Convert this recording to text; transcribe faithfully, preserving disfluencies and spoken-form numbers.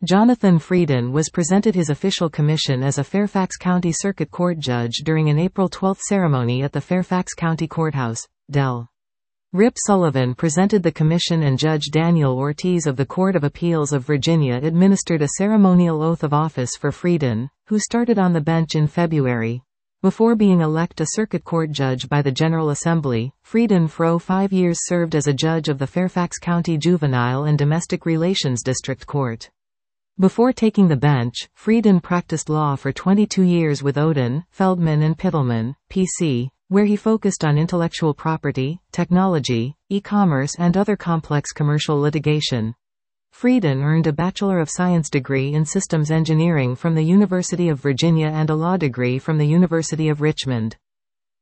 Jonathan Frieden was presented his official commission as a Fairfax County Circuit Court judge during an April twelfth ceremony at the Fairfax County Courthouse, Del. Rip Sullivan presented the commission and Judge Daniel Ortiz of the Court of Appeals of Virginia administered a ceremonial oath of office for Frieden, who started on the bench in February. Before being elected a circuit court judge by the General Assembly, Frieden for five years served as a judge of the Fairfax County Juvenile and Domestic Relations District Court. Before taking the bench, Frieden practiced law for twenty-two years with Oden, Feldman and Pittleman, P C, where he focused on intellectual property, technology, e-commerce and other complex commercial litigation. Frieden earned a Bachelor of Science degree in Systems Engineering from the University of Virginia and a law degree from the University of Richmond.